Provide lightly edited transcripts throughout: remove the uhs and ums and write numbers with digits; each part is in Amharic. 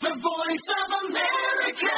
The Voice of America.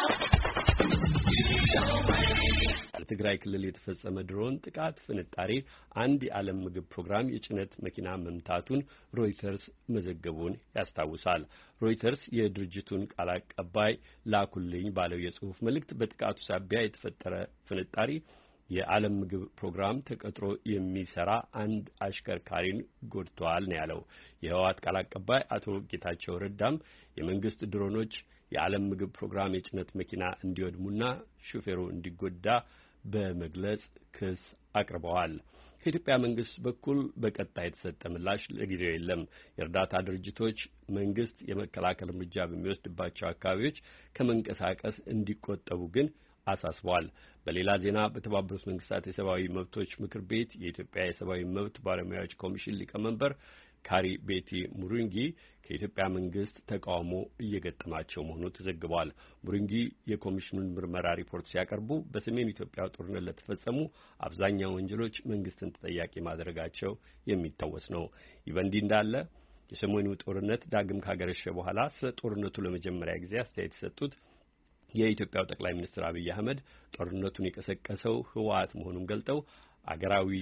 በትግራይ ክልል የተፈጸመ ድሮን ጥቃት ፍንጣሪ አንድ የዓለም ምግብ ፕሮግራም የጭነት መኪና መምታቱን ሮይተርስ መዘገቡን ያስታውሳል። ሮይተርስ የድርጅቱን ቃል አቀባይ ላኩልኝ ባለው የጽሑፍ መልእክት በጥቃቱ ሳቢያ የተፈጠረ ፍንጣሪ የዓለም ምግብ ፕሮግራም ተቀጥሮ የሚሰራ አንድ አሽከርካሪን ጎድቷል ነው ያለው። የህወሓት ቃል አቀባይ አቶ ጌታቸው ረዳም የመንግስት ድሮኖች የዓለም ምግብ ፕሮግራም የጭነት መኪና እንዲወድሙና ሹፌሩ እንዲጎዳ በመግለጽ ክስ አቅርበዋል። ከኢትዮጵያ መንግስት በኩል በቀጣይ የተሰጠ ምላሽ ለጊዜው የለም። የእርዳታ ድርጅቶች መንግስት የመከላከል እርምጃ በሚወስድባቸው አካባቢዎች ከመንቀሳቀስ እንዲቆጠቡ ግን አሳስበዋል። በሌላ ዜና በተባበሩት መንግስታት የሰብአዊ መብቶች ምክር ቤት የኢትዮጵያ የሰብአዊ መብት ባለሙያዎች ኮሚሽን ሊቀመንበር ካሪ ቤቲ ሙሩንጊ ከኢትዮጵያ መንግስት ተቃውሞ እየገጠማቸው መሆኑ ተዘግቧል። ሙሩንጊ የኮሚሽኑን ምርመራ ሪፖርት ሲያቀርቡ በሰሜን ኢትዮጵያ ጦርነት ለተፈጸሙ አብዛኛው ወንጀሎች መንግስትን ተጠያቂ ማድረጋቸው የሚታወስ ነው። ይህ በእንዲህ እንዳለ የሰሜኑ ጦርነት ዳግም ካገረሸ በኋላ ስለ ጦርነቱ ለመጀመሪያ ጊዜ አስተያየት የሰጡት የኢትዮጵያው ጠቅላይ ሚኒስትር አብይ አህመድ ጦርነቱን የቀሰቀሰው ህወሓት መሆኑን ገልጠው አገራዊ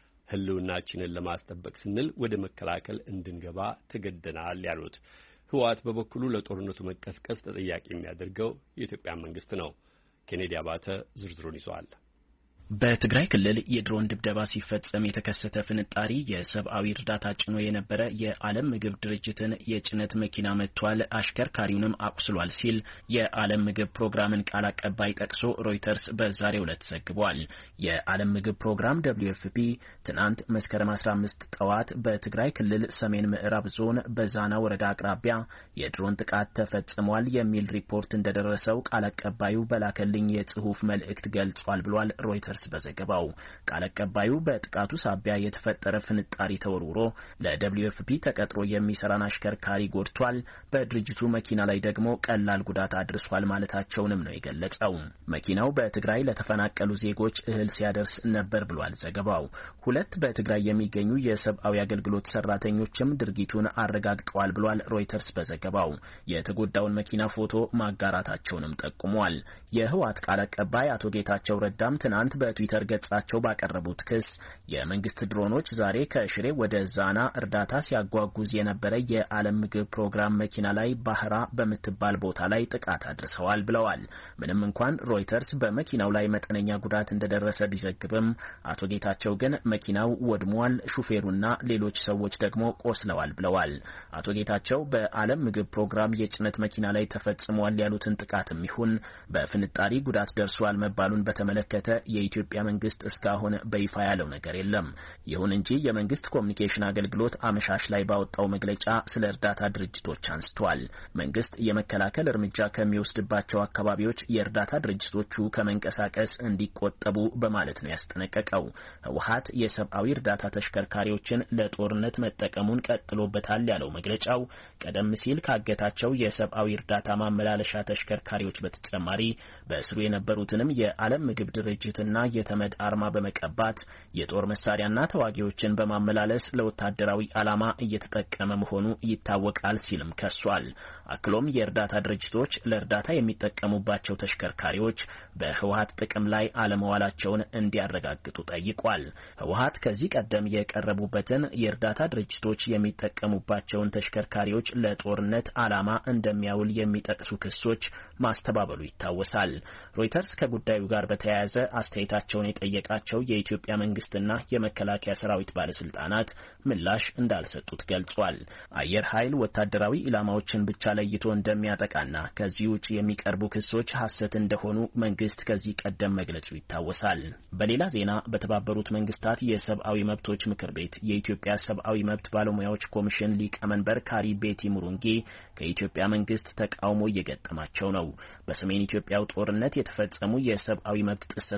ህልውናችንን ለማስጠበቅ ስንል ወደ መከላከል እንድንገባ ተገደናል ያሉት ህወሓት በበኩሉ ለጦርነቱ መቀስቀስ ተጠያቂ የሚያደርገው የኢትዮጵያ መንግስት ነው። ኬኔዲ አባተ ዝርዝሩን ይዟል። በትግራይ ክልል የድሮን ድብደባ ሲፈጸም የተከሰተ ፍንጣሪ የሰብአዊ እርዳታ ጭኖ የነበረ የዓለም ምግብ ድርጅትን የጭነት መኪና መቷል፣ አሽከርካሪውንም አቁስሏል ሲል የዓለም ምግብ ፕሮግራምን ቃል አቀባይ ጠቅሶ ሮይተርስ በዛሬው ዕለት ዘግቧል። የዓለም ምግብ ፕሮግራም WFP ትናንት መስከረም 15 ጠዋት በትግራይ ክልል ሰሜን ምዕራብ ዞን በዛና ወረዳ አቅራቢያ የድሮን ጥቃት ተፈጽሟል የሚል ሪፖርት እንደደረሰው ቃል አቀባዩ በላከልኝ የጽሑፍ መልእክት ገልጿል ብሏል ሮይተርስ በዘገባው። ቃል አቀባዩ በጥቃቱ ሳቢያ የተፈጠረ ፍንጣሪ ተወርውሮ ለWFP ተቀጥሮ የሚሰራን አሽከርካሪ ጎድቷል፣ በድርጅቱ መኪና ላይ ደግሞ ቀላል ጉዳት አድርሷል ማለታቸውንም ነው የገለጸው። መኪናው በትግራይ ለተፈናቀሉ ዜጎች እህል ሲያደርስ ነበር ብሏል ዘገባው። ሁለት በትግራይ የሚገኙ የሰብአዊ አገልግሎት ሰራተኞችም ድርጊቱን አረጋግጠዋል ብሏል ሮይተርስ በዘገባው። የተጎዳውን መኪና ፎቶ ማጋራታቸውንም ጠቁሟል። የህወሓት ቃል አቀባይ አቶ ጌታቸው ረዳም ትናንት በትዊተር ገጻቸው ባቀረቡት ክስ የመንግስት ድሮኖች ዛሬ ከሽሬ ወደ ዛና እርዳታ ሲያጓጉዝ የነበረ የዓለም ምግብ ፕሮግራም መኪና ላይ ባህራ በምትባል ቦታ ላይ ጥቃት አድርሰዋል ብለዋል። ምንም እንኳን ሮይተርስ በመኪናው ላይ መጠነኛ ጉዳት እንደደረሰ ቢዘግብም አቶ ጌታቸው ግን መኪናው ወድሟል፣ ሹፌሩና ሌሎች ሰዎች ደግሞ ቆስለዋል ብለዋል። አቶ ጌታቸው በዓለም ምግብ ፕሮግራም የጭነት መኪና ላይ ተፈጽሟል ያሉትን ጥቃትም ይሁን በፍንጣሪ ጉዳት ደርሷል መባሉን በተመለከተ የኢትዮጵያ መንግስት እስካሁን በይፋ ያለው ነገር የለም። ይሁን እንጂ የመንግስት ኮሚኒኬሽን አገልግሎት አመሻሽ ላይ ባወጣው መግለጫ ስለ እርዳታ ድርጅቶች አንስቷል። መንግስት የመከላከል እርምጃ ከሚወስድባቸው አካባቢዎች የእርዳታ ድርጅቶቹ ከመንቀሳቀስ እንዲቆጠቡ በማለት ነው ያስጠነቀቀው። ህወሓት የሰብአዊ እርዳታ ተሽከርካሪዎችን ለጦርነት መጠቀሙን ቀጥሎበታል ያለው መግለጫው ቀደም ሲል ካገታቸው የሰብአዊ እርዳታ ማመላለሻ ተሽከርካሪዎች በተጨማሪ በስሩ የነበሩትንም የዓለም ምግብ ድርጅትና የተመድ አርማ በመቀባት የጦር መሳሪያና ተዋጊዎችን በማመላለስ ለወታደራዊ ዓላማ እየተጠቀመ መሆኑ ይታወቃል ሲልም ከሷል። አክሎም የእርዳታ ድርጅቶች ለእርዳታ የሚጠቀሙባቸው ተሽከርካሪዎች በህወሓት ጥቅም ላይ አለመዋላቸውን እንዲያረጋግጡ ጠይቋል። ህወሓት ከዚህ ቀደም የቀረቡበትን የእርዳታ ድርጅቶች የሚጠቀሙባቸውን ተሽከርካሪዎች ለጦርነት ዓላማ እንደሚያውል የሚጠቅሱ ክሶች ማስተባበሉ ይታወሳል። ሮይተርስ ከጉዳዩ ጋር በተያያዘ አስተያየታቸውን የጠየቃቸው የኢትዮጵያ መንግስትና የመከላከያ ሰራዊት ባለስልጣናት ምላሽ እንዳልሰጡት ገልጿል። አየር ኃይል ወታደራዊ ኢላማዎችን ብቻ ለይቶ እንደሚያጠቃና ከዚህ ውጭ የሚቀርቡ ክሶች ሐሰት እንደሆኑ መንግስት ከዚህ ቀደም መግለጹ ይታወሳል። በሌላ ዜና በተባበሩት መንግስታት የሰብአዊ መብቶች ምክር ቤት የኢትዮጵያ ሰብአዊ መብት ባለሙያዎች ኮሚሽን ሊቀመንበር ካሪ ቤቲ ሙሩንጊ ከኢትዮጵያ መንግስት ተቃውሞ እየገጠማቸው ነው። በሰሜን ኢትዮጵያው ጦርነት የተፈጸሙ የሰብአዊ መብት ጥሰቶችን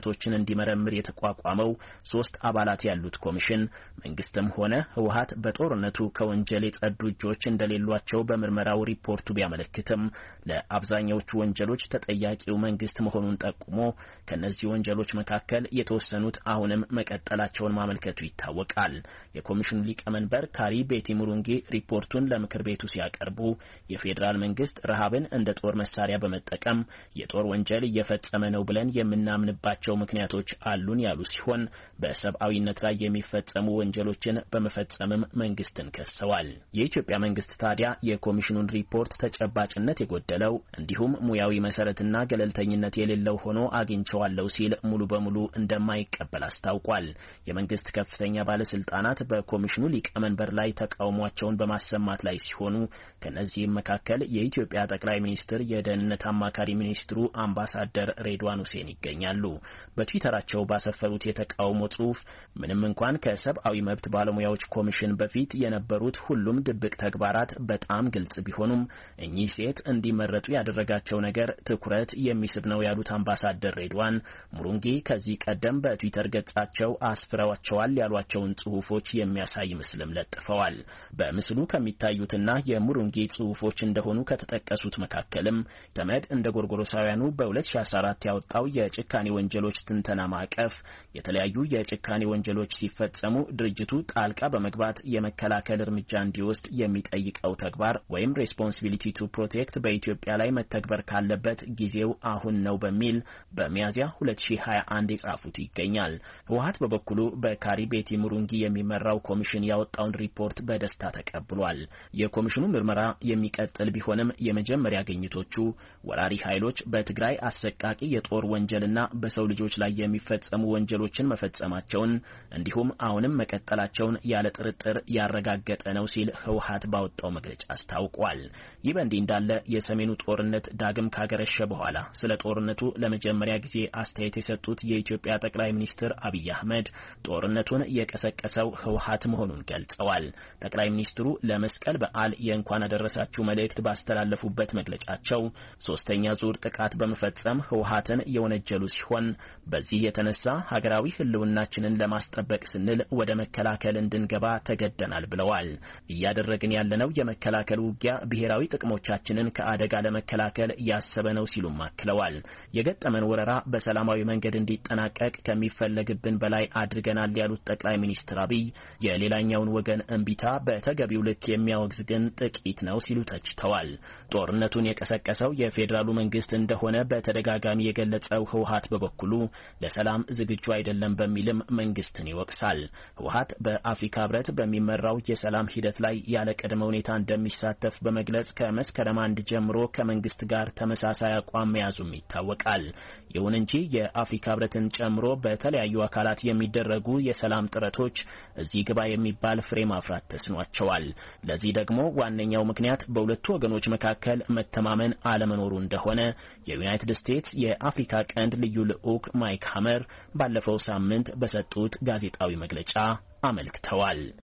እንዲመረምር የተቋቋመው 3 አባላት ያሉት ኮሚሽን መንግስትም ሆነ ህወሓት በጦርነቱ ከወንጀል የጸዱ እጆች እንደሌሏቸው በምርመራው ሪፖርቱ ቢያመለክትም ለአብዛኛዎቹ ወንጀሎች ተጠያቂው መንግስት መሆኑን ጠቁሞ ከነዚህ ወንጀሎች መካከል የተወሰኑት አሁንም መቀጠላቸውን ማመልከቱ ይታወቃል። የኮሚሽኑ ሊቀመንበር ካሪ ቤቲ ሙሩንጊ ሪፖርቱን ለምክር ቤቱ ሲያቀርቡ የፌዴራል መንግስት ረሃብን እንደ ጦር መሳሪያ በመጠቀም የጦር ወንጀል እየፈጸመ ነው ብለን የምናምንባቸው ምክንያቶች አሉን ያሉ ሲሆን በሰብአዊነት ላይ የሚፈጸሙ ወንጀሎችን በመፈጸምም መንግስትን ከሰዋል። የኢትዮጵያ መንግስት ታዲያ የኮሚሽኑን ሪፖርት ተጨባጭነት የጎደለው እንዲሁም ሙያዊ መሰረትና ገለልተኝነት የሌለው ሆኖ አግኝቼዋለሁ ሲል ሙሉ በሙሉ እንደማይቀበል አስታውቋል። የመንግስት ከፍተኛ ባለስልጣናት በኮሚሽኑ ሊቀመንበር ላይ ተቃውሟቸውን በማሰማት ላይ ሲሆኑ ከነዚህም መካከል የኢትዮጵያ ጠቅላይ ሚኒስትር የደህንነት አማካሪ ሚኒስትሩ አምባሳደር ሬድዋን ሁሴን ይገኛሉ። በትዊተራቸው ባሰፈሩት የተቃውሞ ጽሑፍ ምንም እንኳን ከሰብአዊ መብት ባለሙያዎች ኮሚሽን በፊት የነበሩት ሁሉም ድብቅ ተግባራት በጣም ግልጽ ቢሆኑም እኚህ ሴት እንዲመረጡ ያደረጋቸው ነገር ትኩረት የሚስብ ነው ያሉት አምባሳደር ሬድዋን ሙሩንጊ ከዚህ ቀደም በትዊተር ገጻቸው አስፍረዋቸዋል ያሏቸውን ጽሑፎች የሚያሳይ ምስልም ለጥፈዋል። በምስሉ ከሚታዩትና የሙሩንጊ ጽሑፎች እንደሆኑ ከተጠቀሱት መካከልም ተመድ እንደ ጎርጎሮሳውያኑ በ2014 ያወጣው የጭካኔ ወንጀሎች ትንተና ማዕቀፍ የተለያዩ የጭካኔ ወንጀሎች ሲፈጸሙ ድርጅቱ ጣልቃ በመግባት የመከላከል እርምጃ እንዲወስድ የሚጠይቀው ተግባር ወይም ሬስፖንሲቢሊቲ ቱ ፕሮቴክት በኢትዮጵያ ላይ መተግበር ካለበት ጊዜው አሁን ነው በሚል በሚያዝያ 2021 የጻፉት ይገኛል። ህወሓት በበኩሉ በካሪ ቤቲ ሙሩንጊ የሚመራው ኮሚሽን ያወጣውን ሪፖርት በደስታ ተቀብሏል። የኮሚሽኑ ምርመራ የሚቀጥል ቢሆንም የመጀመሪያ ግኝቶቹ ወራሪ ኃይሎች በትግራይ አሰቃቂ የጦር ወንጀልና በሰው ልጆች ላይ የሚፈጸሙ ወንጀሎችን መፈጸማቸውን እንዲሁም አሁንም መቀጠላቸውን ያለ ጥርጥር ያረጋገጠ ነው ሲል ህወሓት ባወጣው መግለጫ አስታውቋል። ይህ በእንዲህ እንዳለ የሰሜኑ ጦርነት ዳግም ካገረሸ በኋላ ስለ ጦርነቱ ለመጀመሪያ ጊዜ አስተያየት የሰጡት የኢትዮጵያ ጠቅላይ ሚኒስትር አብይ አህመድ ጦርነቱን የቀሰቀሰው ህወሓት መሆኑን ገልጸዋል። ጠቅላይ ሚኒስትሩ ለመስቀል በዓል የእንኳን አደረሳችሁ መልእክት ባስተላለፉበት መግለጫቸው ሶስተኛ ዙር ጥቃት በመፈጸም ህወሓትን የወነጀሉ ሲሆን በዚህ የተነሳ ሀገራዊ ህልውናችንን ለማስጠበቅ ስንል ወደ መከላከል እንድንገባ ተገደናል ብለዋል። እያደረግን ያለነው የመከላከል ውጊያ ብሔራዊ ጥቅሞቻችንን ከአደጋ ለመከላከል ያሰበ ነው ሲሉም አክለዋል። የገጠመን ወረራ በሰላማዊ መንገድ እንዲጠናቀቅ ከሚፈለግብን በላይ አድርገናል ያሉት ጠቅላይ ሚኒስትር አብይ የሌላኛውን ወገን እንቢታ በተገቢው ልክ የሚያወግዝ ግን ጥቂት ነው ሲሉ ተችተዋል። ጦርነቱን የቀሰቀሰው የፌዴራሉ መንግስት እንደሆነ በተደጋጋሚ የገለጸው ህወሓት በበኩሉ ለሰላም ዝግጁ አይደለም በሚልም መንግስትን ይወቅሳል። ህወሓት በአፍሪካ ህብረት በሚመራው የሰላም ሂደት ላይ ያለ ቅድመ ሁኔታ እንደሚሳተፍ በመግለጽ ከመስከረም 1 ጀምሮ ከመንግስት ጋር ተመሳሳይ አቋም መያዙም ይታወቃል። ይሁን እንጂ የአፍሪካ ህብረትን ጨምሮ በተለያዩ አካላት የሚደረጉ የሰላም ጥረቶች እዚህ ግባ የሚባል ፍሬ ማፍራት ተስኗቸዋል። ለዚህ ደግሞ ዋነኛው ምክንያት በሁለቱ ወገኖች መካከል መተማመን አለመኖሩ እንደሆነ የዩናይትድ ስቴትስ የአፍሪካ ቀንድ ልዩ ልዑክ ማይክ ሀመር ባለፈው ሳምንት በሰጡት ጋዜጣዊ መግለጫ አመልክተዋል።